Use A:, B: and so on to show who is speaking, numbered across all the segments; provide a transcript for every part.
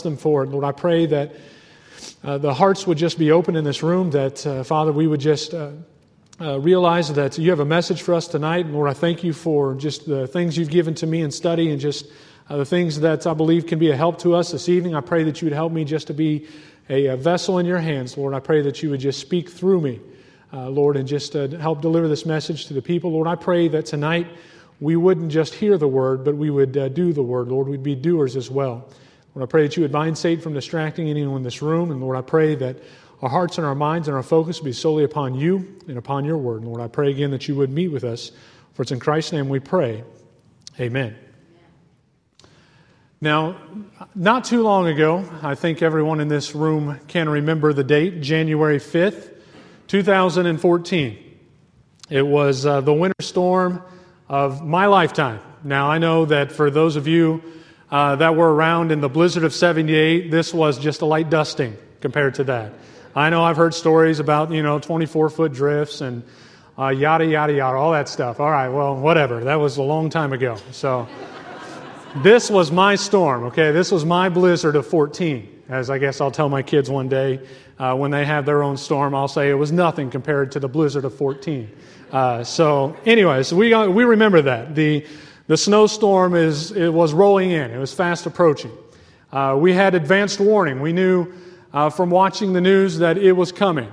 A: them for it. Lord, I pray that the hearts would just be open in this room, that, Father, we would just realize that you have a message for us tonight. And Lord, I thank you for just the things you've given to me in study and just the things that I believe can be a help to us this evening. I pray that you would help me just to be a vessel in your hands, Lord. I pray that you would just speak through me, Lord, and just help deliver this message to the people. Lord, I pray that tonight we wouldn't just hear the word, but we would do the word. Lord, we'd be doers as well. Lord, I pray that you would bind Satan from distracting anyone in this room. And Lord, I pray that our hearts and our minds and our focus be solely upon you and upon your word. And Lord, I pray again that you would meet with us. For it's in Christ's name we pray. Amen. Now, not too long ago, I think everyone in this room can remember the date, January 5th, 2014. It was the winter storm of my lifetime. Now, I know that for those of you that were around in the blizzard of 78, this was just a light dusting compared to that. I know I've heard stories about, 24-foot drifts and yada, yada, yada, all that stuff. All right, well, whatever. That was a long time ago. So this was my storm, okay? This was my blizzard of 14, as I guess I'll tell my kids one day when they have their own storm. I'll say it was nothing compared to the blizzard of 14. So anyways, we remember that. The snowstorm was rolling in. It was fast approaching. We had advanced warning. We knew from watching the news that it was coming.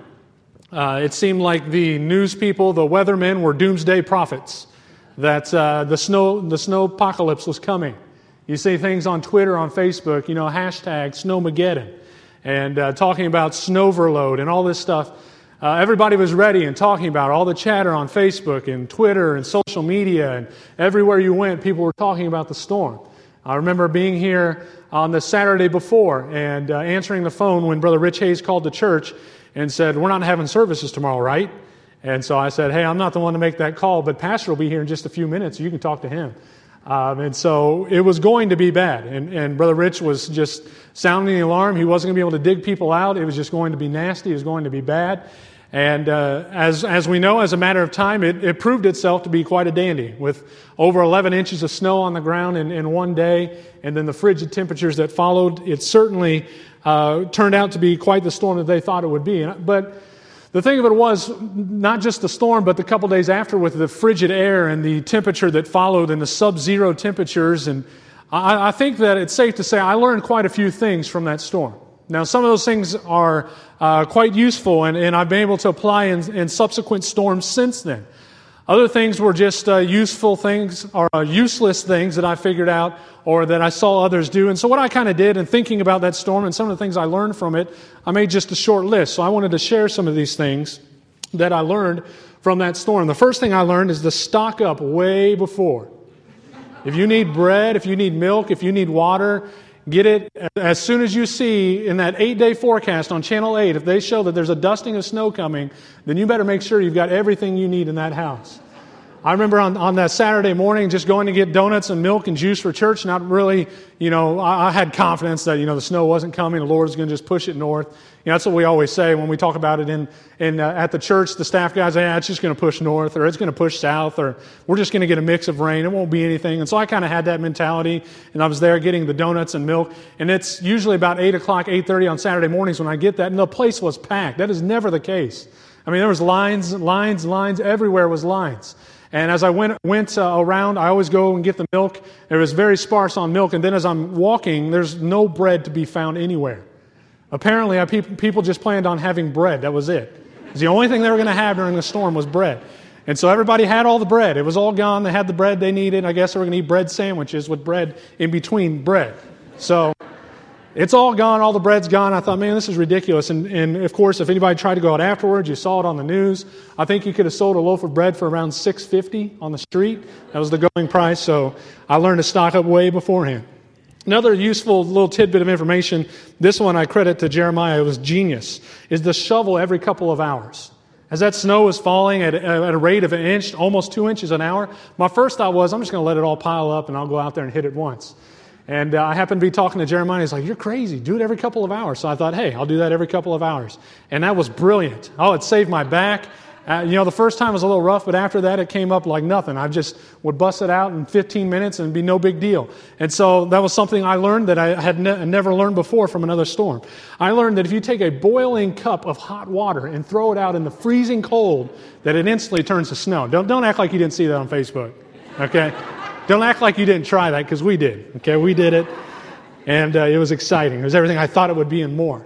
A: It seemed like the news people, the weathermen, were doomsday prophets, that the snow apocalypse was coming. You see things on Twitter, on Facebook, hashtag Snowmageddon, and talking about snowverload and all this stuff. Everybody was ready and talking about it. All the chatter on Facebook and Twitter and social media, and everywhere you went, people were talking about the storm. I remember being here on the Saturday before and answering the phone when Brother Rich Hayes called the church and said, "We're not having services tomorrow, right?" And so I said, "Hey, I'm not the one to make that call, but Pastor will be here in just a few minutes. You can talk to him." And so it was going to be bad. And Brother Rich was just sounding the alarm. He wasn't going to be able to dig people out. It was just going to be nasty. It was going to be bad. And as we know, as a matter of time, it proved itself to be quite a dandy, with over 11 inches of snow on the ground in one day, and then the frigid temperatures that followed. It certainly turned out to be quite the storm that they thought it would be. But the thing of it was, not just the storm, but the couple days after, with the frigid air and the temperature that followed and the sub-zero temperatures. And I think that it's safe to say I learned quite a few things from that storm. Now, some of those things are quite useful, and I've been able to apply in subsequent storms since then. Other things were just useful things or useless things that I figured out or that I saw others do. And so what I kind of did in thinking about that storm and some of the things I learned from it, I made just a short list. So I wanted to share some of these things that I learned from that storm. The first thing I learned is to stock up way before. If you need bread, if you need milk, if you need water, get it as soon as you see in that 8-day forecast on Channel 8. If they show that there's a dusting of snow coming, then you better make sure you've got everything you need in that house. I remember on that Saturday morning just going to get donuts and milk and juice for church, not really, I had confidence that, the snow wasn't coming. The Lord was going to just push it north. That's what we always say when we talk about it at the church. The staff guys say, it's just going to push north, or it's going to push south, or we're just going to get a mix of rain. It won't be anything. And so I kind of had that mentality, and I was there getting the donuts and milk. And it's usually about 8 o'clock, 8:30 on Saturday mornings when I get that, and the place was packed. That is never the case. I mean, there was lines, everywhere was lines. And as I went around, I always go and get the milk. It was very sparse on milk. And then as I'm walking, there's no bread to be found anywhere. Apparently, people just planned on having bread. That was it. The only thing they were going to have during the storm was bread. And so everybody had all the bread. It was all gone. They had the bread they needed. I guess they were going to eat bread sandwiches with bread in between bread. So it's all gone. All the bread's gone. I thought, man, this is ridiculous. And of course, if anybody tried to go out afterwards, you saw it on the news. I think you could have sold a loaf of bread for around $6.50 on the street. That was the going price. So I learned to stock up way beforehand. Another useful little tidbit of information, this one I credit to Jeremiah, it was genius, is to shovel every couple of hours. As that snow was falling at a rate of an inch, almost 2 inches an hour, my first thought was, I'm just going to let it all pile up and I'll go out there and hit it once. And I happened to be talking to Jeremiah. He's like, you're crazy. Do it every couple of hours. So I thought, hey, I'll do that every couple of hours. And that was brilliant. Oh, it saved my back. The first time was a little rough, but after that it came up like nothing. I just would bust it out in 15 minutes and it'd be no big deal. And so that was something I learned that I had never learned before from another storm. I learned that if you take a boiling cup of hot water and throw it out in the freezing cold, that it instantly turns to snow. Don't act like you didn't see that on Facebook, okay? Don't act like you didn't try that, because we did, okay? We did it, and it was exciting. It was everything I thought it would be and more.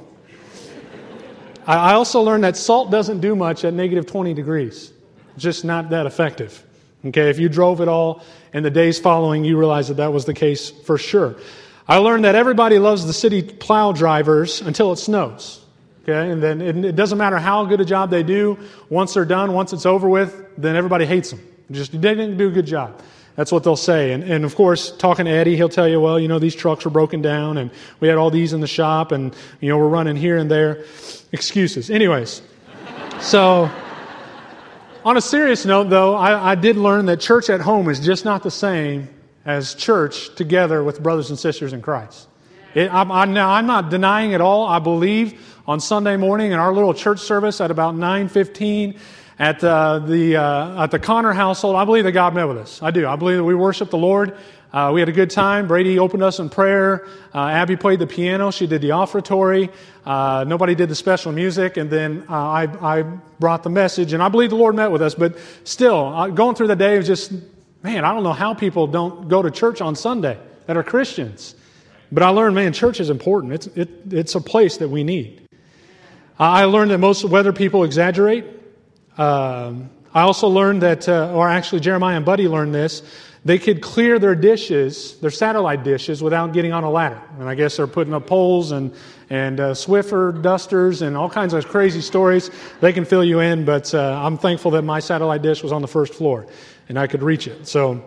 A: I also learned that salt doesn't do much at negative 20 degrees. It's just not that effective. Okay, if you drove it all in the days following, you realize that was the case for sure. I learned that everybody loves the city plow drivers until it snows. Okay, and then it doesn't matter how good a job they do. Once they're done, once it's over with, then everybody hates them. They didn't do a good job. That's what they'll say. And of course, talking to Eddie, he'll tell you, well, these trucks were broken down and we had all these in the shop and, we're running here and there. Excuses. Anyways, so on a serious note, though, I did learn that church at home is just not the same as church together with brothers and sisters in Christ. I'm not denying at all. I believe on Sunday morning in our little church service at about 9:15 at the Connor household, I believe that God met with us. I do. I believe that we worshiped the Lord. We had a good time. Brady opened us in prayer. Abby played the piano. She did the offertory. Nobody did the special music. And then I brought the message. And I believe the Lord met with us. But still, going through the day was just, man, I don't know how people don't go to church on Sunday that are Christians. But I learned, man, church is important. It's a place that we need. I learned that most weather people exaggerate. I also learned that, or actually Jeremiah and Buddy learned this, they could clear their dishes, their satellite dishes, without getting on a ladder. And I guess they're putting up poles and Swiffer dusters and all kinds of crazy stories. They can fill you in, but I'm thankful that my satellite dish was on the first floor and I could reach it. So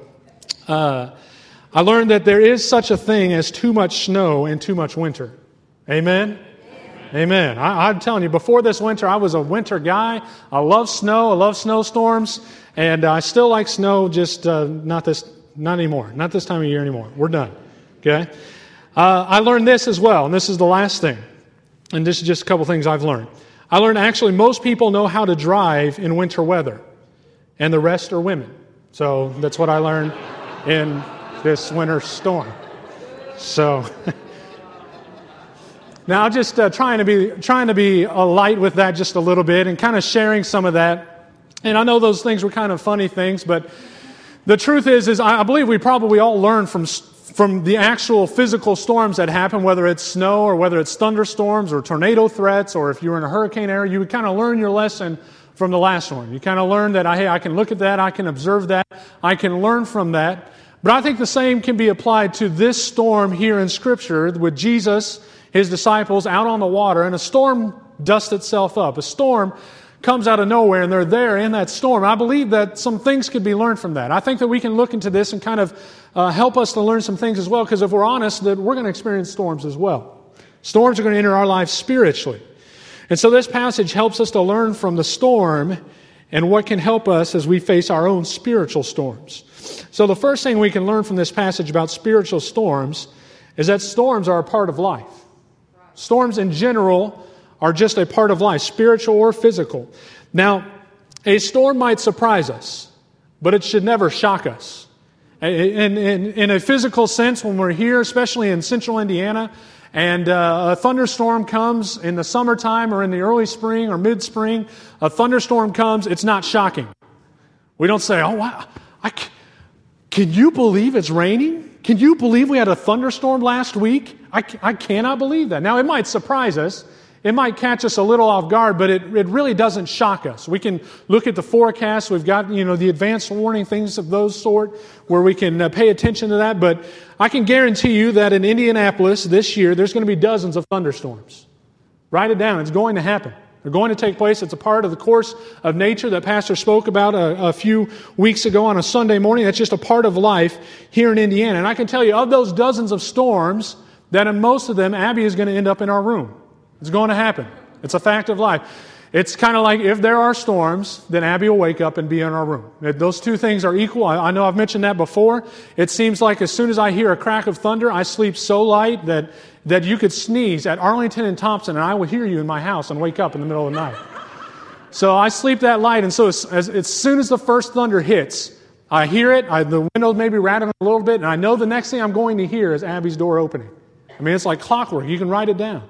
A: I learned that there is such a thing as too much snow and too much winter. Amen? Amen. I'm telling you, before this winter, I was a winter guy. I love snow. I love snowstorms. And I still like snow, just not anymore. Not this time of year anymore. We're done. Okay? I learned this as well, and this is the last thing. And this is just a couple things I've learned. I learned actually most people know how to drive in winter weather, and the rest are women. So that's what I learned in this winter storm. So now I'm just trying to be light with that just a little bit and kind of sharing some of that. And I know those things were kind of funny things, but the truth is I believe we probably all learn from the actual physical storms that happen, whether it's snow or whether it's thunderstorms or tornado threats, or if you're in a hurricane area, you would kind of learn your lesson from the last one. You kind of learn that, hey, I can look at that, I can observe that, I can learn from that. But I think the same can be applied to this storm here in Scripture with Jesus, his disciples out on the water, and a storm dusts itself up. A storm comes out of nowhere, and they're there in that storm. I believe that some things could be learned from that. I think that we can look into this and kind of help us to learn some things as well, because if we're honest, that we're going to experience storms as well. Storms are going to enter our lives spiritually. And so this passage helps us to learn from the storm and what can help us as we face our own spiritual storms. So the first thing we can learn from this passage about spiritual storms is that storms are a part of life. Storms in general are just a part of life, spiritual or physical. Now, a storm might surprise us, but it should never shock us. In a physical sense, when we're here, especially in central Indiana, and a thunderstorm comes in the summertime or in the early spring or mid-spring, a thunderstorm comes, it's not shocking. We don't say, oh, wow, can you believe it's raining? Can you believe we had a thunderstorm last week? I cannot believe that. Now, it might surprise us. It might catch us a little off guard, but it really doesn't shock us. We can look at the forecast. We've got, the advanced warning, things of those sort, where we can pay attention to that. But I can guarantee you that in Indianapolis this year, there's going to be dozens of thunderstorms. Write it down. It's going to happen. They're going to take place. It's a part of the course of nature that Pastor spoke about a few weeks ago on a Sunday morning. That's just a part of life here in Indiana. And I can tell you, of those dozens of storms, that in most of them, Abby is going to end up in our room. It's going to happen. It's a fact of life. It's kind of like if there are storms, then Abby will wake up and be in our room. Those two things are equal. I know I've mentioned that before. It seems like as soon as I hear a crack of thunder, I sleep so light that you could sneeze at Arlington and Thompson and I will hear you in my house and wake up in the middle of the night. So I sleep that light, and so as soon as the first thunder hits, I hear it, the window maybe rattling a little bit, and I know the next thing I'm going to hear is Abby's door opening. I mean, it's like clockwork. You can write it down.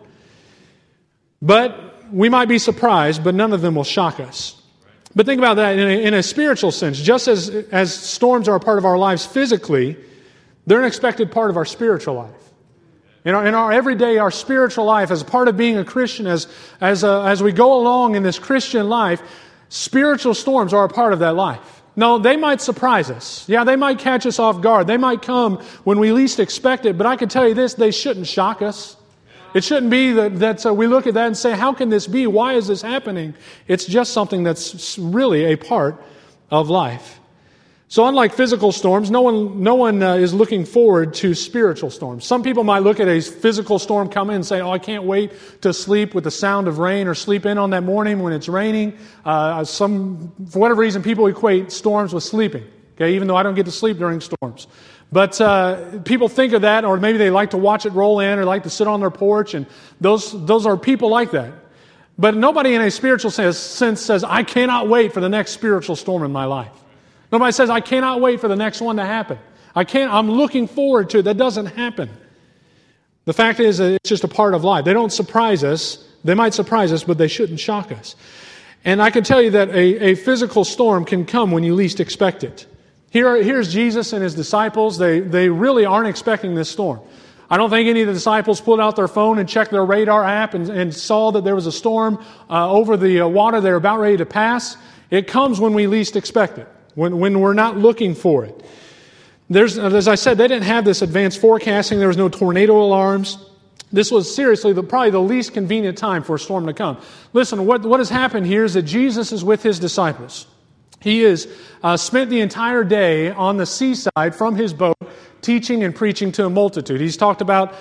A: But we might be surprised, but none of them will shock us. But think about that in a spiritual sense. Just as storms are a part of our lives physically, they're an expected part of our spiritual life. In our everyday, our spiritual life, as part of being a Christian, as we go along in this Christian life, spiritual storms are a part of that life. No, they might surprise us. Yeah, they might catch us off guard. They might come when we least expect it. But I can tell you this, they shouldn't shock us. It shouldn't be that we look at that and say, how can this be? Why is this happening? It's just something that's really a part of life. So unlike physical storms, no one is looking forward to spiritual storms. Some people might look at a physical storm come in and say, oh, I can't wait to sleep with the sound of rain, or sleep in on that morning when it's raining. For whatever reason, people equate storms with sleeping. Okay, even though I don't get to sleep during storms. But people think of that, or maybe they like to watch it roll in, or like to sit on their porch, and those are people like that. But nobody in a spiritual sense says, I cannot wait for the next spiritual storm in my life. Nobody says, I cannot wait for the next one to happen. I'm looking forward to it. That doesn't happen. The fact is that it's just a part of life. They don't surprise us. They might surprise us, but they shouldn't shock us. And I can tell you that a physical storm can come when you least expect it. Here's Jesus and His disciples. They really aren't expecting this storm. I don't think any of the disciples pulled out their phone and checked their radar app and saw that there was a storm over the water they're about ready to pass. It comes when we least expect it, when we're not looking for it. As I said, they didn't have this advanced forecasting. There was no tornado alarms. This was seriously probably the least convenient time for a storm to come. Listen, what has happened here is that Jesus is with His disciples. He has spent the entire day on the seaside from His boat, teaching and preaching to a multitude. He's talked about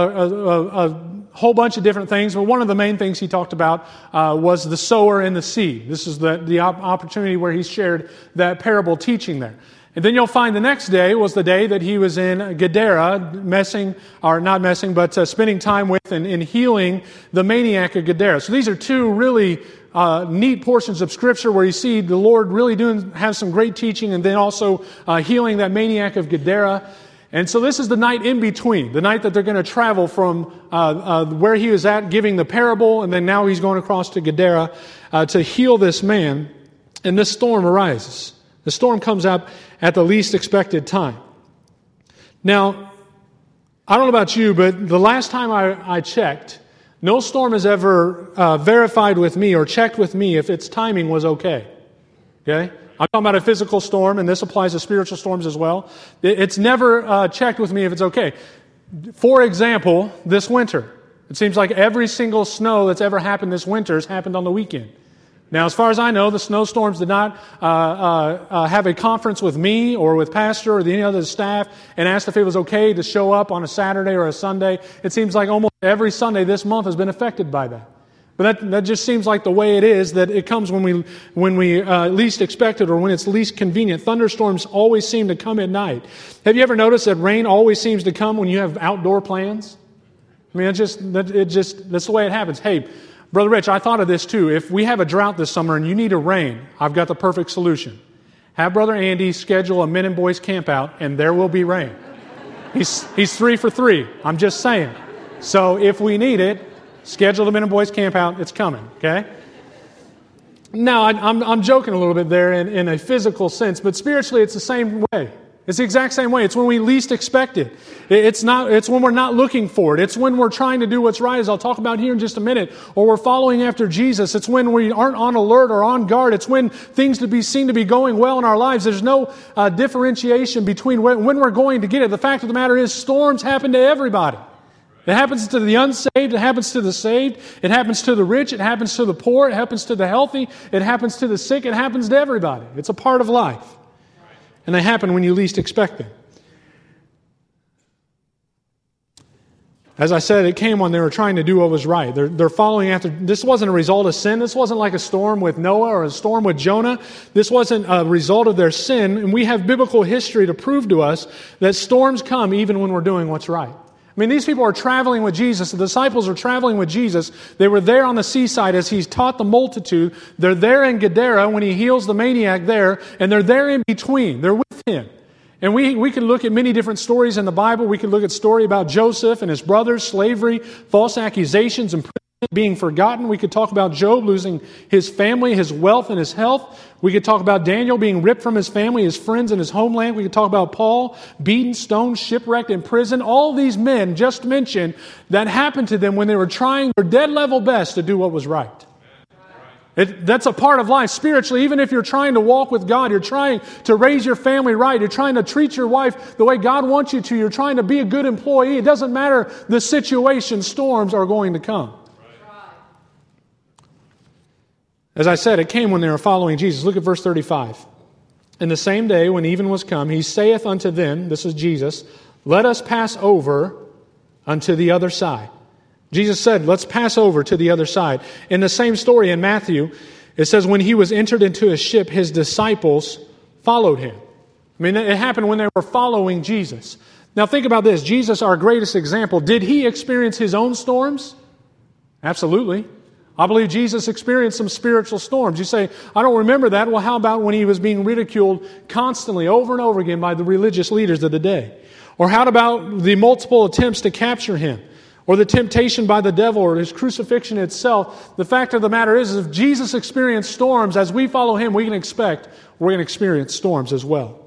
A: a whole bunch of different things, but one of the main things He talked about was the sower and the seed. This is the opportunity where He shared that parable teaching there. And then you'll find the next day was the day that He was in Gadara, spending time with and healing the maniac of Gadara. So these are two really neat portions of Scripture where you see the Lord really have some great teaching, and then also healing that maniac of Gadara. And so this is the night in between, the night that they're going to travel from where He was at giving the parable, and then now He's going across to Gadara to heal this man. And this storm arises. The storm comes up at the least expected time. Now, I don't know about you, but the last time I checked, no storm has ever verified with me or checked with me if its timing was okay. Okay? I'm talking about a physical storm, and this applies to spiritual storms as well. It's never checked with me if it's okay. For example, this winter. It seems like every single snow that's ever happened this winter has happened on the weekend. Now, as far as I know, the snowstorms did not have a conference with me or with Pastor or any other staff and asked if it was okay to show up on a Saturday or a Sunday. It seems like almost every Sunday this month has been affected by that. But that just seems like the way it is, that it comes when we least expect it or when it's least convenient. Thunderstorms always seem to come at night. Have you ever noticed that rain always seems to come when you have outdoor plans? I mean, that's the way it happens. Hey, Brother Rich, I thought of this too. If we have a drought this summer and you need a rain, I've got the perfect solution. Have Brother Andy schedule a Men and Boys camp out, and there will be rain. He's 3 for 3. I'm just saying. So if we need it, schedule the Men and Boys camp out. It's coming. Okay. Now I'm joking a little bit there in a physical sense, but spiritually it's the same way. It's the exact same way. It's when we least expect it. It's when we're not looking for it. It's when we're trying to do what's right, as I'll talk about here in just a minute, or we're following after Jesus. It's when we aren't on alert or on guard. It's when things seem to be going well in our lives. There's no differentiation between when we're going to get it. The fact of the matter is, storms happen to everybody. It happens to the unsaved. It happens to the saved. It happens to the rich. It happens to the poor. It happens to the healthy. It happens to the sick. It happens to everybody. It's a part of life. And they happen when you least expect them. As I said, it came when they were trying to do what was right. They're following after. This wasn't a result of sin. This wasn't like a storm with Noah or a storm with Jonah. This wasn't a result of their sin. And we have biblical history to prove to us that storms come even when we're doing what's right. I I mean, these people are traveling with Jesus. The disciples are traveling with Jesus. They were there on the seaside as He's taught the multitude. They're there in Gadara when He heals the maniac there, and they're there in between. They're with Him. And we can look at many different stories in the Bible. We can look at story about Joseph and his brothers, slavery, false accusations, and being forgotten. We could talk about Job losing his family, his wealth, and his health. We could talk about Daniel being ripped from his family, his friends, and his homeland. We could talk about Paul beaten, stoned, shipwrecked, in prison. All these men just mentioned that happened to them when they were trying their dead level best to do what was right. That's a part of life spiritually. Even if you're trying to walk with God, you're trying to raise your family right, you're trying to treat your wife the way God wants you to, you're trying to be a good employee. It doesn't matter the situation, storms are going to come. As I said, it came when they were following Jesus. Look at verse 35. In the same day when even was come, He saith unto them, this is Jesus, let us pass over unto the other side. Jesus said, let's pass over to the other side. In the same story in Matthew, it says, when He was entered into a ship, His disciples followed Him. I mean, it happened when they were following Jesus. Now think about this. Jesus, our greatest example, did He experience His own storms? Absolutely. I believe Jesus experienced some spiritual storms. You say, I don't remember that. Well, how about when He was being ridiculed constantly over and over again by the religious leaders of the day? Or how about the multiple attempts to capture Him? Or the temptation by the devil, or His crucifixion itself? The fact of the matter is, if Jesus experienced storms, as we follow Him, we can expect we're going to experience storms as well.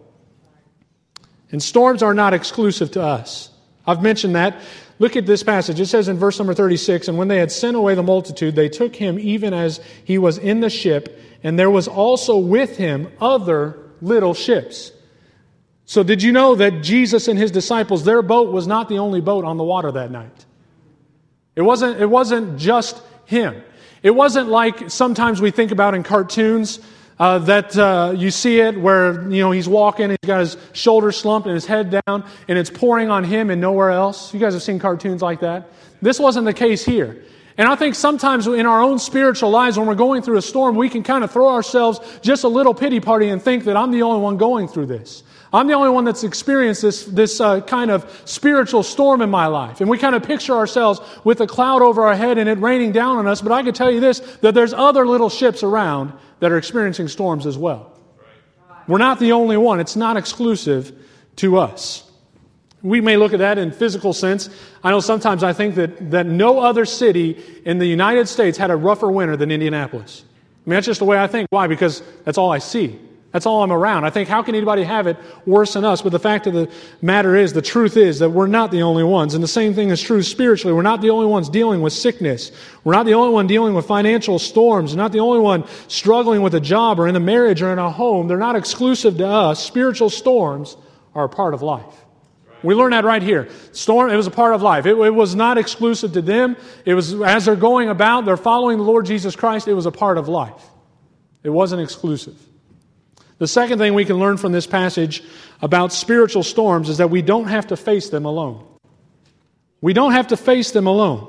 A: And storms are not exclusive to us. I've mentioned that. Look at this passage. It says in verse number 36, and when they had sent away the multitude, they took Him even as He was in the ship, and there was also with Him other little ships. So did you know that Jesus and His disciples, their boat was not the only boat on the water that night? It wasn't just Him. It wasn't like sometimes we think about in cartoons that you see it where, He's walking, He's got His shoulders slumped and His head down, and it's pouring on Him and nowhere else. You guys have seen cartoons like that? This wasn't the case here. And I think sometimes in our own spiritual lives, when we're going through a storm, we can kind of throw ourselves just a little pity party and think that I'm the only one going through this. I'm the only one that's experienced this kind of spiritual storm in my life. And we kind of picture ourselves with a cloud over our head and it raining down on us. But I can tell you this, that there's other little ships around that are experiencing storms as well. We're not the only one. It's not exclusive to us. We may look at that in physical sense. I know sometimes I think that no other city in the United States had a rougher winter than Indianapolis. I mean, that's just the way I think. Why? Because that's all I see. That's all I'm around. I think, how can anybody have it worse than us? But the fact of the matter is, the truth is that we're not the only ones. And the same thing is true spiritually. We're not the only ones dealing with sickness. We're not the only one dealing with financial storms. We're not the only one struggling with a job or in a marriage or in a home. They're not exclusive to us. Spiritual storms are a part of life. We learn that right here. Storm, it was a part of life. It was not exclusive to them. It was, as they're going about, they're following the Lord Jesus Christ, it was a part of life. It wasn't exclusive. The second thing we can learn from this passage about spiritual storms is that we don't have to face them alone. We don't have to face them alone.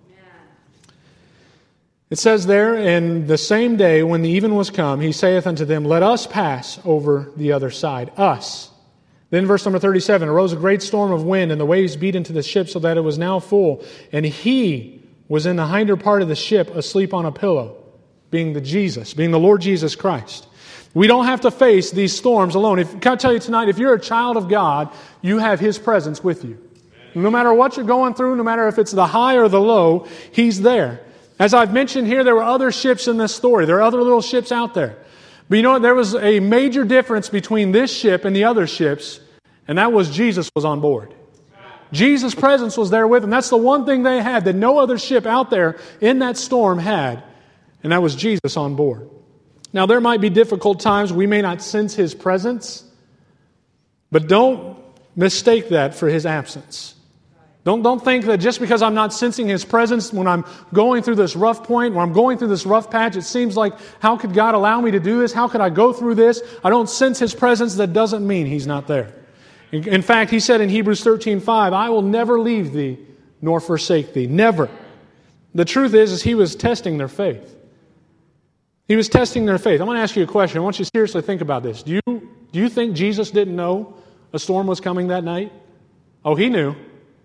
A: It says there, in the same day when the even was come, He saith unto them, let us pass over the other side. Us. Then verse number 37, arose a great storm of wind, and the waves beat into the ship so that it was now full. And He was in the hinder part of the ship, asleep on a pillow, being the Lord Jesus Christ. We don't have to face these storms alone. Can I tell you tonight, if you're a child of God, you have His presence with you. No matter what you're going through, no matter if it's the high or the low, He's there. As I've mentioned here, there were other ships in this story. There are other little ships out there. But you know what? There was a major difference between this ship and the other ships, and that was Jesus was on board. Jesus' presence was there with them. That's the one thing they had that no other ship out there in that storm had, and that was Jesus on board. Now, there might be difficult times. We may not sense His presence, but don't mistake that for His absence. Don't think that just because I'm not sensing His presence when I'm going through this rough point, when I'm going through this rough patch, it seems like, how could God allow me to do this? How could I go through this? I don't sense His presence. That doesn't mean He's not there. In fact, He said in Hebrews 13:5, I will never leave thee nor forsake thee. Never. The truth is He was testing their faith. He was testing their faith. I'm going to ask you a question. I want you to seriously think about this. Do you think Jesus didn't know a storm was coming that night? Oh, He knew.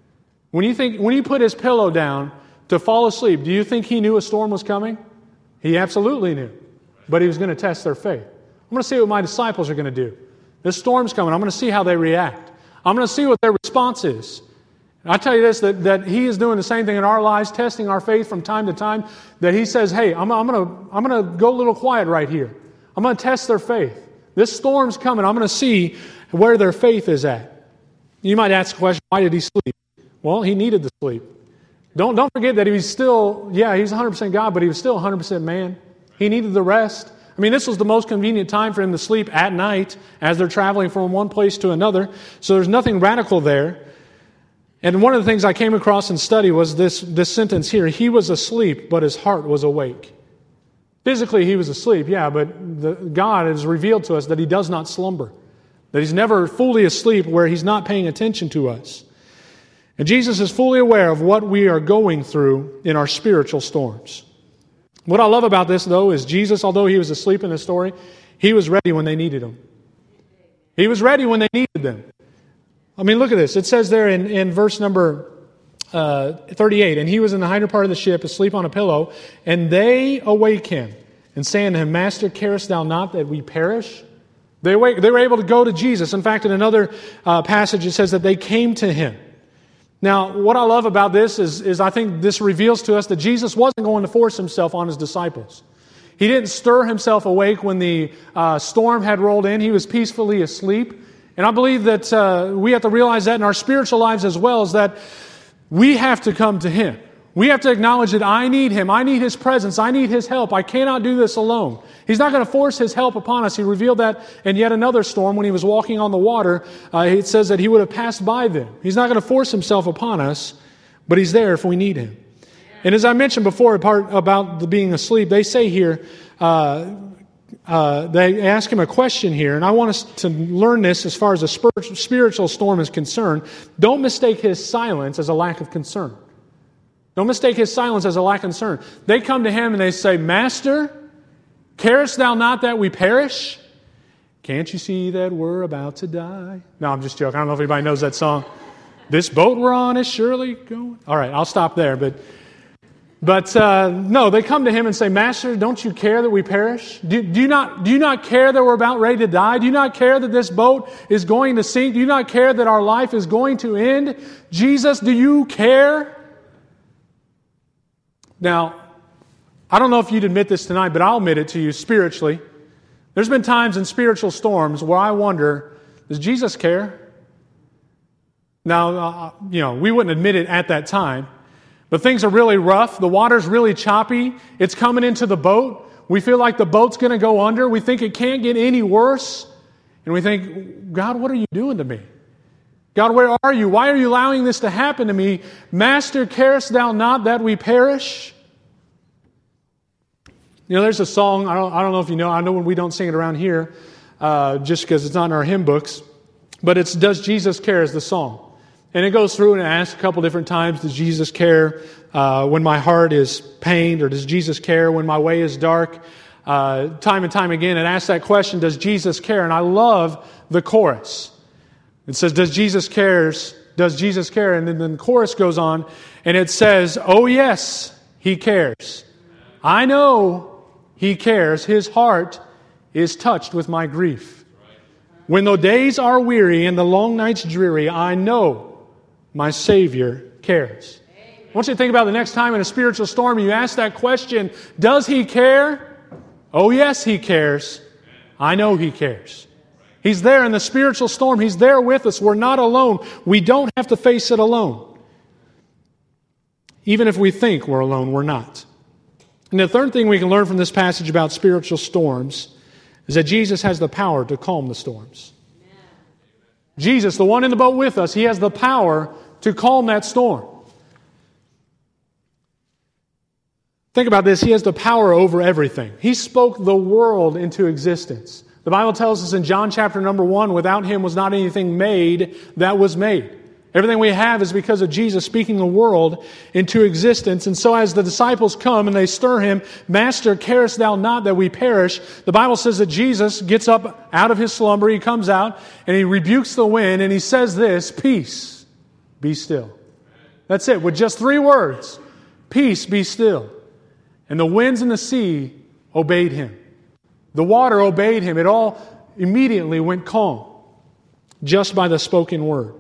A: When he put his pillow down to fall asleep, do you think he knew a storm was coming? He absolutely knew. But he was going to test their faith. I'm going to see what my disciples are going to do. This storm's coming. I'm going to see how they react. I'm going to see what their response is. And I tell you this, that he is doing the same thing in our lives, testing our faith from time to time, that he says, hey, I'm going to go a little quiet right here. I'm going to test their faith. This storm's coming. I'm going to see where their faith is at. You might ask the question, why did he sleep? Well, he needed the sleep. Don't forget that he's still, he's 100% God, but he was still 100% man. He needed the rest. I mean, this was the most convenient time for him to sleep at night as they're traveling from one place to another. So there's nothing radical there. And one of the things I came across in study was this sentence here. He was asleep, but his heart was awake. Physically, he was asleep, but God has revealed to us that he does not slumber, that he's never fully asleep where he's not paying attention to us. And Jesus is fully aware of what we are going through in our spiritual storms. What I love about this, though, is Jesus, although he was asleep in the story, he was ready when they needed him. He was ready when they needed them. I mean, look at this. It says there in verse number 38, and he was in the hinder part of the ship, asleep on a pillow, and they awake him, and say unto him, Master, carest thou not that we perish? They were able to go to Jesus. In fact, in another passage, it says that they came to him. Now, what I love about this is I think this reveals to us that Jesus wasn't going to force himself on his disciples. He didn't stir himself awake when the storm had rolled in. He was peacefully asleep. And I believe that we have to realize that in our spiritual lives as well, is that we have to come to him. We have to acknowledge that I need him. I need his presence. I need his help. I cannot do this alone. He's not going to force his help upon us. He revealed that in yet another storm when he was walking on the water. It says that he would have passed by them. He's not going to force himself upon us, but he's there if we need him. And as I mentioned before, about being asleep, they say here, they ask him a question here, and I want us to learn this as far as a spiritual storm is concerned. Don't mistake his silence as a lack of concern. Don't mistake his silence as a lack of concern. They come to him and they say, Master, carest thou not that we perish? Can't you see that we're about to die? No, I'm just joking. I don't know if anybody knows that song. This boat we're on is surely going. All right, I'll stop there. But no, they come to him and say, Master, don't you care that we perish? Do you not care that we're about ready to die? Do you not care that this boat is going to sink? Do you not care that our life is going to end? Jesus, do you care? Now, I don't know if you'd admit this tonight, but I'll admit it to you spiritually. There's been times in spiritual storms where I wonder, does Jesus care? Now, we wouldn't admit it at that time, but things are really rough. The water's really choppy. It's coming into the boat. We feel like the boat's going to go under. We think it can't get any worse. And we think, God, what are you doing to me? God, where are you? Why are you allowing this to happen to me? Master, carest thou not that we perish? There's a song, I don't know if you know, I know we don't sing it around here, just because it's not in our hymn books, but it's Does Jesus Care is the song. And it goes through and it asks a couple different times, does Jesus care when my heart is pained, or does Jesus care when my way is dark? Time and time again, it asks that question, does Jesus care? And I love the chorus. It says, does Jesus care? And then the chorus goes on, and it says, oh yes, he cares. I know he cares. His heart is touched with my grief. When the days are weary and the long nights dreary, I know my Savior cares. I want you to think about the next time in a spiritual storm you ask that question, does he care? Oh yes, he cares. I know he cares. He's there in the spiritual storm. He's there with us. We're not alone. We don't have to face it alone. Even if we think we're alone, we're not. And the third thing we can learn from this passage about spiritual storms is that Jesus has the power to calm the storms. Jesus, the one in the boat with us, he has the power to calm that storm. Think about this. He has the power over everything. He spoke the world into existence. The Bible tells us in John chapter number 1, without him was not anything made that was made. Everything we have is because of Jesus speaking the world into existence. And so as the disciples come and they stir him, Master, carest thou not that we perish? The Bible says that Jesus gets up out of his slumber. He comes out and he rebukes the wind and he says this, peace, be still. That's it. With just 3 words. Peace, be still. And the winds and the sea obeyed him. The water obeyed him. It all immediately went calm just by the spoken word.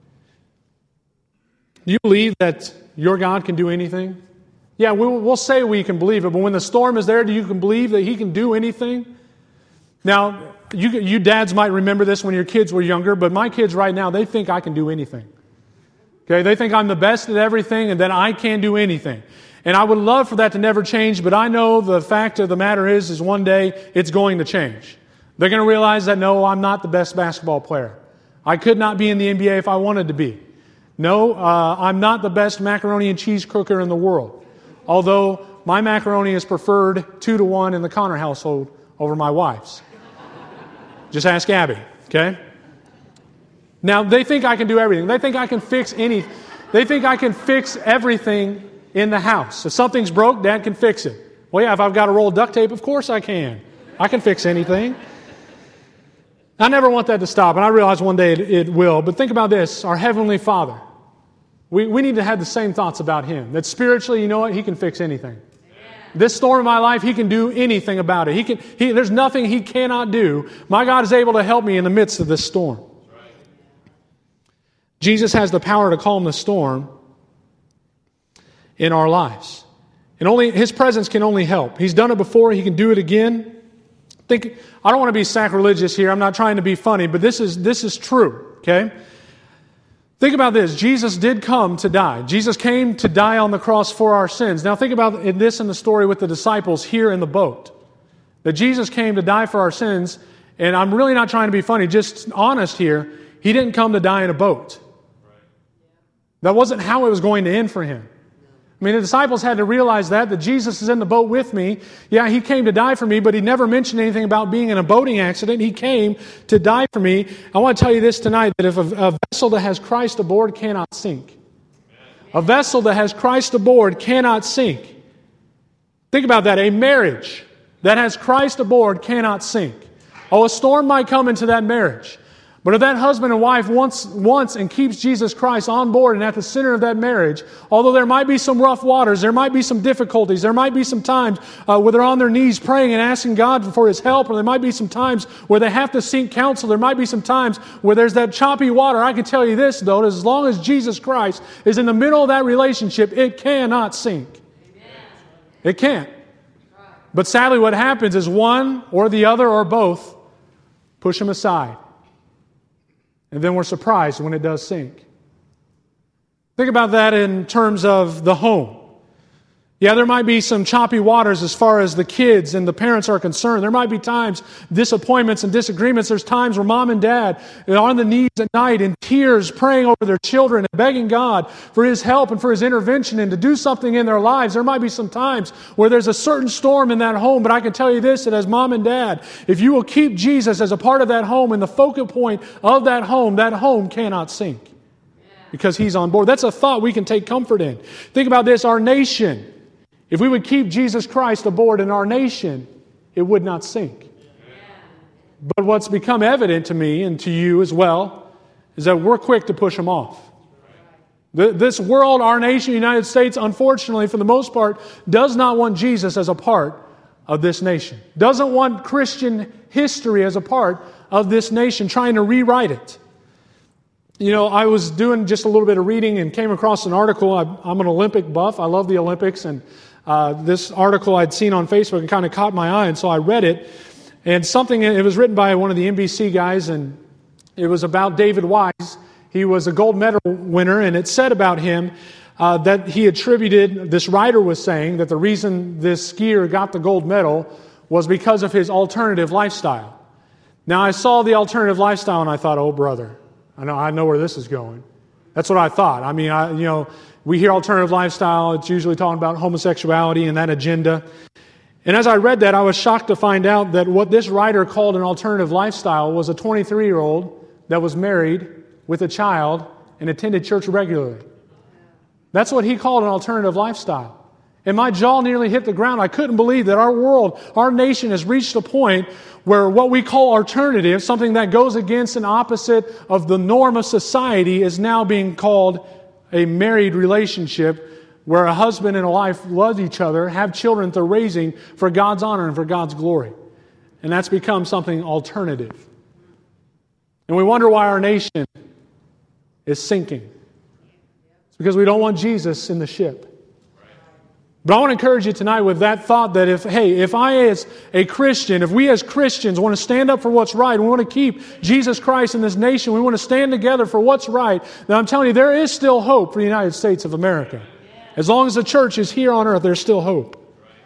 A: Do you believe that your God can do anything? Yeah, we'll say we can believe it, but when the storm is there, do you can believe that He can do anything? Now, you dads might remember this when your kids were younger, but my kids right now, they think I can do anything. Okay, they think I'm the best at everything and that I can do anything. And I would love for that to never change, but I know the fact of the matter is one day it's going to change. They're going to realize that, no, I'm not the best basketball player. I could not be in the NBA if I wanted to be. No, I'm not the best macaroni and cheese cooker in the world. Although my macaroni is preferred 2-to-1 in the Connor household over my wife's. Just ask Abby, okay? Now, they think I can do everything. They think I can fix anything. They think I can fix everything in the house. If something's broke, Dad can fix it. Well, yeah, if I've got a roll of duct tape, of course I can. I can fix anything. I never want that to stop, and I realize one day it will. But think about this, our Heavenly Father. We need to have the same thoughts about Him. That spiritually, you know what? He can fix anything. This storm in my life, He can do anything about it. There's nothing He cannot do. My God is able to help me in the midst of this storm. Jesus has the power to calm the storm in our lives. And only His presence can only help. He's done it before. He can do it again. I don't want to be sacrilegious here. I'm not trying to be funny, but this is true, okay? Think about this. Jesus did come to die. Jesus came to die on the cross for our sins. Now think about this in the story with the disciples here in the boat. That Jesus came to die for our sins, and I'm really not trying to be funny, just honest here. He didn't come to die in a boat. That wasn't how it was going to end for Him. I mean, the disciples had to realize that Jesus is in the boat with me. Yeah, He came to die for me, but He never mentioned anything about being in a boating accident. He came to die for me. I want to tell you this tonight, that if a vessel that has Christ aboard cannot sink. A vessel that has Christ aboard cannot sink. Think about that. A marriage that has Christ aboard cannot sink. Oh, a storm might come into that marriage. But if that husband and wife wants and keeps Jesus Christ on board and at the center of that marriage, although there might be some rough waters, there might be some difficulties, there might be some times where they're on their knees praying and asking God for His help, or there might be some times where they have to seek counsel, there might be some times where there's that choppy water. I can tell you this, though, as long as Jesus Christ is in the middle of that relationship, it cannot sink. It can't. But sadly what happens is one or the other or both push Him aside. And then we're surprised when it does sink. Think about that in terms of the home. Yeah, there might be some choppy waters as far as the kids and the parents are concerned. There might be times, disappointments and disagreements. There's times where mom and dad are on the knees at night in tears praying over their children and begging God for His help and for His intervention and to do something in their lives. There might be some times where there's a certain storm in that home, but I can tell you this, that as mom and dad, if you will keep Jesus as a part of that home and the focal point of that home cannot sink because He's on board. That's a thought we can take comfort in. Think about this, our nation. If we would keep Jesus Christ aboard in our nation, it would not sink. But what's become evident to me and to you as well is that we're quick to push Him off. This world, our nation, the United States, unfortunately, for the most part, does not want Jesus as a part of this nation. Doesn't want Christian history as a part of this nation, trying to rewrite it. You know, I was doing just a little bit of reading and came across an article. I'm an Olympic buff. I love the Olympics, and this article I'd seen on Facebook and kind of caught my eye, and so I read it. And it was written by one of the NBC guys, and it was about David Wise. He was a gold medal winner, and it said about him that he attributed, this writer was saying, that the reason this skier got the gold medal was because of his alternative lifestyle. Now, I saw the alternative lifestyle, and I thought, oh, brother, I know where this is going. That's what I thought. I mean, we hear alternative lifestyle. It's usually talking about homosexuality and that agenda. And as I read that, I was shocked to find out that what this writer called an alternative lifestyle was a 23-year-old that was married with a child and attended church regularly. That's what he called an alternative lifestyle. And my jaw nearly hit the ground. I couldn't believe that our world, our nation has reached a point where what we call alternative, something that goes against and opposite of the norm of society, is now being called a married relationship where a husband and a wife love each other, have children they're raising for God's honor and for God's glory. And that's become something alternative. And we wonder why our nation is sinking. It's because we don't want Jesus in the ship. But I want to encourage you tonight with that thought that if I as a Christian, if we as Christians want to stand up for what's right, we want to keep Jesus Christ in this nation, we want to stand together for what's right, then I'm telling you, there is still hope for the United States of America. As long as the church is here on earth, there's still hope.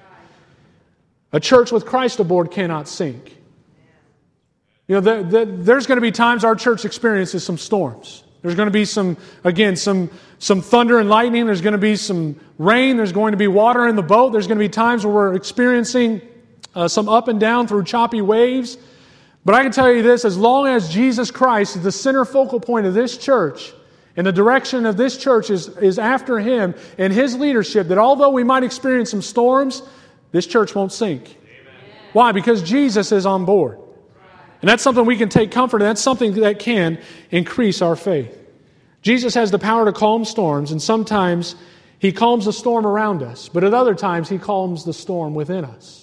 A: A church with Christ aboard cannot sink. You know, there's going to be times our church experiences some storms. There's going to be some thunder and lightning. There's going to be some rain. There's going to be water in the boat. There's going to be times where we're experiencing some up and down through choppy waves. But I can tell you this, as long as Jesus Christ is the center focal point of this church, and the direction of this church is after Him and His leadership, that although we might experience some storms, this church won't sink. Amen. Why? Because Jesus is on board. And that's something we can take comfort in. That's something that can increase our faith. Jesus has the power to calm storms, and sometimes He calms the storm around us, but at other times He calms the storm within us.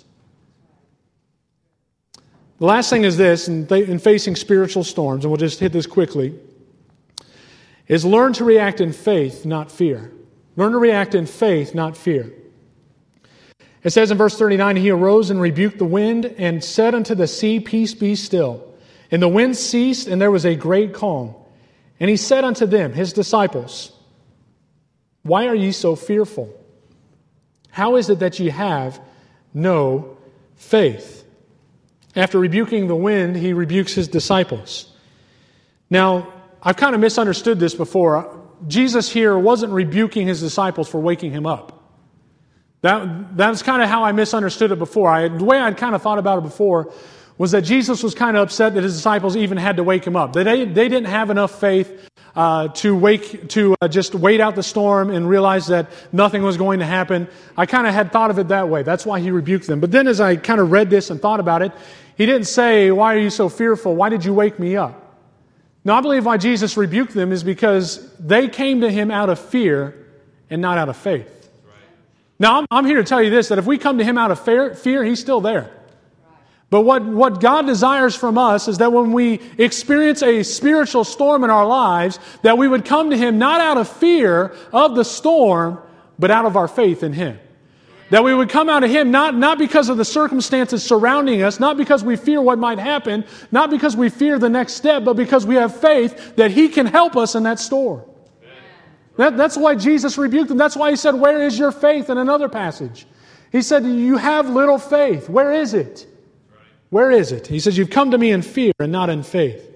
A: The last thing is this, in facing spiritual storms, and we'll just hit this quickly, is learn to react in faith, not fear. Learn to react in faith, not fear. It says in verse 39, He arose and rebuked the wind and said unto the sea, Peace, be still. And the wind ceased, and there was a great calm. And He said unto them, His disciples, Why are ye so fearful? How is it that ye have no faith? After rebuking the wind, He rebukes His disciples. Now, I've kind of misunderstood this before. Jesus here wasn't rebuking His disciples for waking Him up. That's kind of how I misunderstood it before. The way I'd kind of thought about it before was that Jesus was kind of upset that His disciples even had to wake Him up. They didn't have enough faith to just wait out the storm and realize that nothing was going to happen. I kind of had thought of it that way. That's why He rebuked them. But then as I kind of read this and thought about it, He didn't say, Why are you so fearful? Why did you wake me up? No, I believe why Jesus rebuked them is because they came to Him out of fear and not out of faith. Now, I'm here to tell you this, that if we come to Him out of fear, He's still there. But what God desires from us is that when we experience a spiritual storm in our lives, that we would come to Him not out of fear of the storm, but out of our faith in Him. That we would come out of Him not because of the circumstances surrounding us, not because we fear what might happen, not because we fear the next step, but because we have faith that He can help us in that storm. That's why Jesus rebuked them. That's why He said, Where is your faith? In another passage. He said, You have little faith. Where is it? Where is it? He says, You've come to me in fear and not in faith.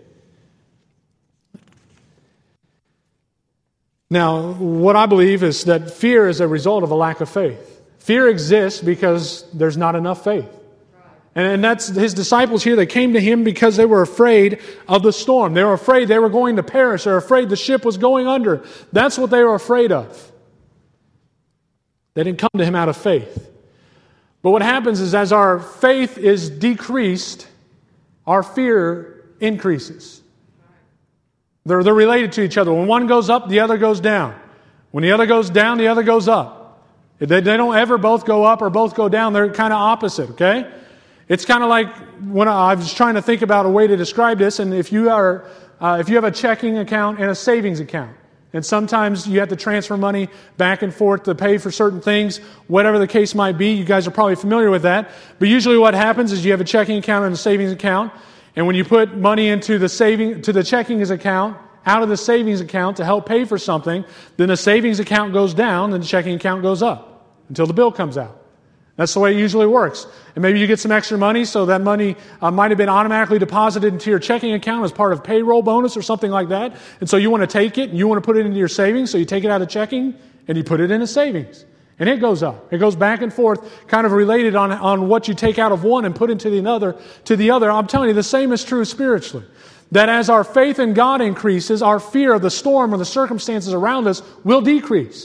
A: Now, what I believe is that fear is a result of a lack of faith. Fear exists because there's not enough faith. And that's His disciples here. They came to Him because they were afraid of the storm. They were afraid they were going to perish. They were afraid the ship was going under. That's what they were afraid of. They didn't come to Him out of faith. But what happens is as our faith is decreased, our fear increases. They're related to each other. When one goes up, the other goes down. When the other goes down, the other goes up. They don't ever both go up or both go down. They're kind of opposite, okay? It's kind of like when I was trying to think about a way to describe this, and if you have a checking account and a savings account, and sometimes you have to transfer money back and forth to pay for certain things, whatever the case might be, you guys are probably familiar with that. But usually what happens is you have a checking account and a savings account, and when you put money into the checking account, out of the savings account to help pay for something, then the savings account goes down and the checking account goes up until the bill comes out. That's the way it usually works. And maybe you get some extra money, so that money might have been automatically deposited into your checking account as part of payroll bonus or something like that. And so you want to take it and you want to put it into your savings, so you take it out of checking and you put it into savings. And it goes up. It goes back and forth, kind of related on what you take out of one and put into the other. I'm telling you, the same is true spiritually. That as our faith in God increases, our fear of the storm or the circumstances around us will decrease.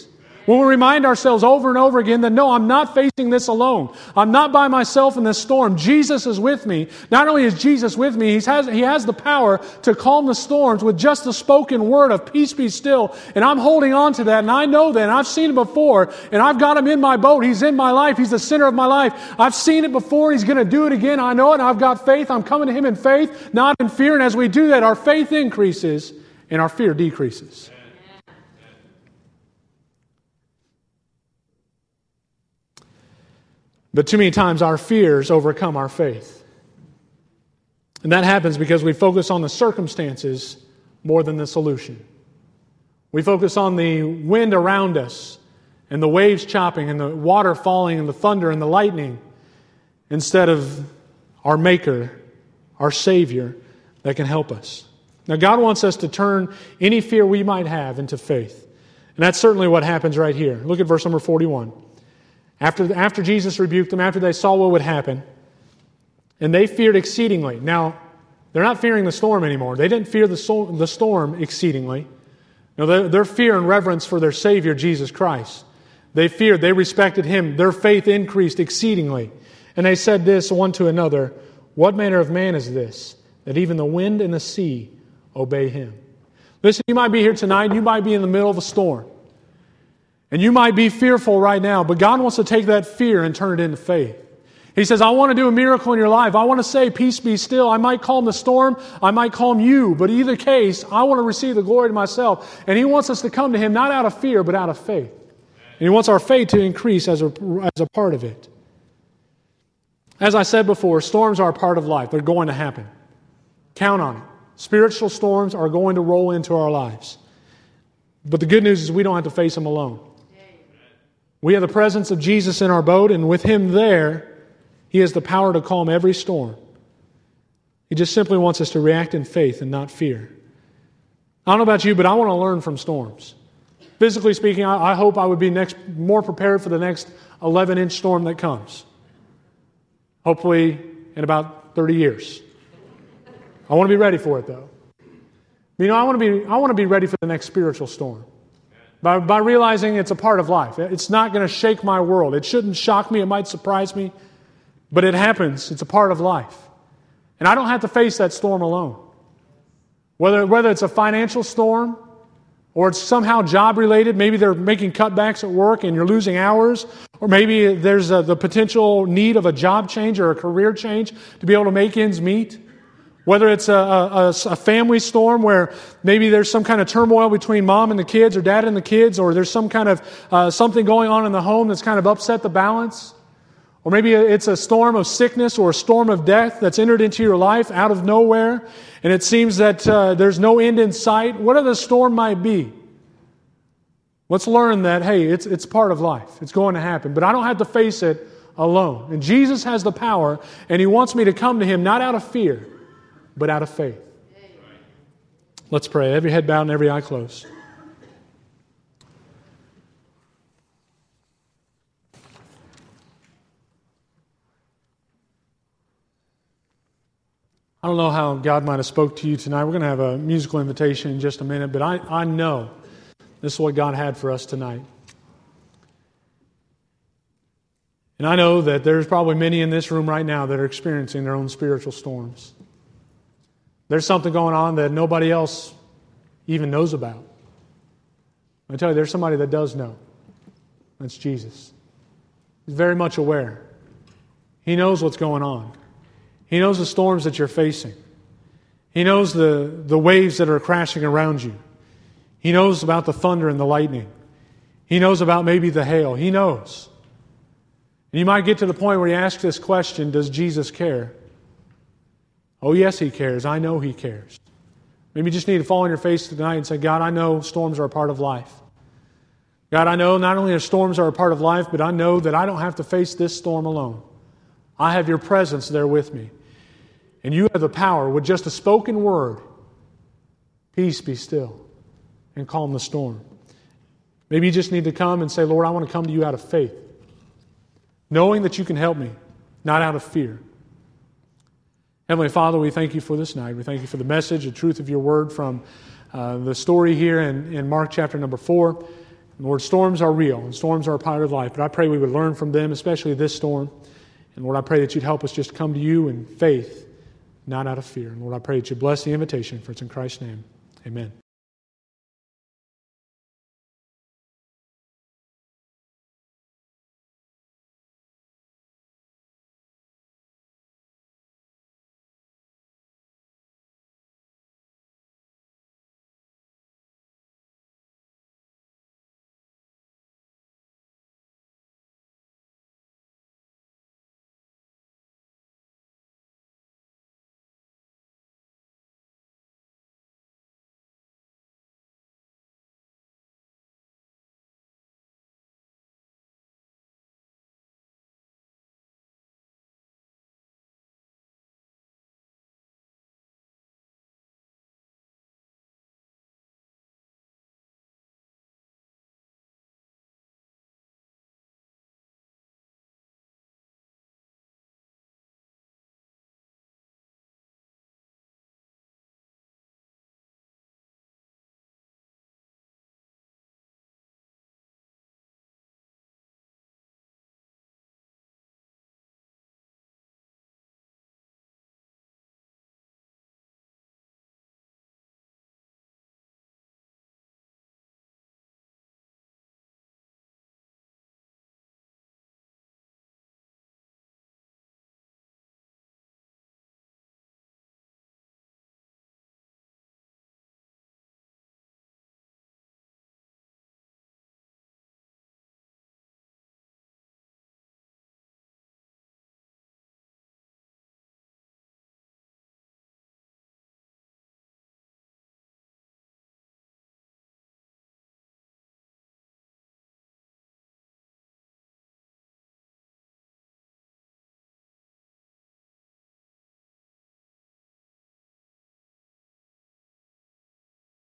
A: When we remind ourselves over and over again that, no, I'm not facing this alone. I'm not by myself in this storm. Jesus is with me. Not only is Jesus with me, He has the power to calm the storms with just the spoken word of peace be still. And I'm holding on to that, and I know that, and I've seen it before, and I've got Him in my boat. He's in my life. He's the center of my life. I've seen it before. He's going to do it again. I know it, and I've got faith. I'm coming to Him in faith, not in fear. And as we do that, our faith increases and our fear decreases. But too many times our fears overcome our faith. And that happens because we focus on the circumstances more than the solution. We focus on the wind around us and the waves chopping and the water falling and the thunder and the lightning instead of our Maker, our Savior that can help us. Now God wants us to turn any fear we might have into faith. And that's certainly what happens right here. Look at verse number 41. After Jesus rebuked them, after they saw what would happen, and they feared exceedingly. Now, they're not fearing the storm anymore. They didn't fear the storm exceedingly. No, their fear and reverence for their Savior, Jesus Christ. They feared, they respected Him. Their faith increased exceedingly. And they said this one to another, "What manner of man is this, that even the wind and the sea obey Him?" Listen, you might be here tonight, you might be in the middle of a storm. And you might be fearful right now, but God wants to take that fear and turn it into faith. He says, I want to do a miracle in your life. I want to say, peace be still. I might calm the storm. I might calm you. But either case, I want to receive the glory to myself. And He wants us to come to Him not out of fear, but out of faith. And He wants our faith to increase as a part of it. As I said before, storms are a part of life. They're going to happen. Count on it. Spiritual storms are going to roll into our lives. But the good news is we don't have to face them alone. We have the presence of Jesus in our boat, and with Him there, He has the power to calm every storm. He just simply wants us to react in faith and not fear. I don't know about you, but I want to learn from storms. Physically speaking, I hope I would be more prepared for the next 11-inch storm that comes. Hopefully in about 30 years. I want to be ready for it, though. You know, I want to be ready for the next spiritual storm. By realizing it's a part of life. It's not going to shake my world. It shouldn't shock me. It might surprise me. But it happens. It's a part of life. And I don't have to face that storm alone. Whether it's a financial storm or it's somehow job-related, maybe they're making cutbacks at work and you're losing hours, or maybe there's the potential need of a job change or a career change to be able to make ends meet. Whether it's a family storm where maybe there's some kind of turmoil between mom and the kids or dad and the kids, or there's some kind of something going on in the home that's kind of upset the balance. Or maybe it's a storm of sickness or a storm of death that's entered into your life out of nowhere, and it seems that there's no end in sight. Whatever the storm might be, let's learn that, hey, it's part of life. It's going to happen. But I don't have to face it alone. And Jesus has the power, and He wants me to come to Him not out of fear, but out of faith. Let's pray. Every head bowed and every eye closed. I don't know how God might have spoke to you tonight. We're going to have a musical invitation in just a minute, but I know this is what God had for us tonight. And I know that there's probably many in this room right now that are experiencing their own spiritual storms. There's something going on that nobody else even knows about. I tell you, there's somebody that does know. That's Jesus. He's very much aware. He knows what's going on. He knows the storms that you're facing. He knows the waves that are crashing around you. He knows about the thunder and the lightning. He knows about maybe the hail. He knows. And you might get to the point where you ask this question, does Jesus care? Oh, yes, He cares. I know He cares. Maybe you just need to fall on your face tonight and say, God, I know storms are a part of life. God, I know not only storms are a part of life, but I know that I don't have to face this storm alone. I have Your presence there with me. And You have the power with just a spoken word, peace be still, and calm the storm. Maybe you just need to come and say, Lord, I want to come to You out of faith, knowing that You can help me, not out of fear. Heavenly Father, we thank You for this night. We thank You for the message, the truth of Your word from the story here in Mark chapter number 4. Lord, storms are real, and storms are a part of life, but I pray we would learn from them, especially this storm. And Lord, I pray that you'd help us just come to you in faith, not out of fear. And Lord, I pray that you bless the invitation, for it's in Christ's name. Amen.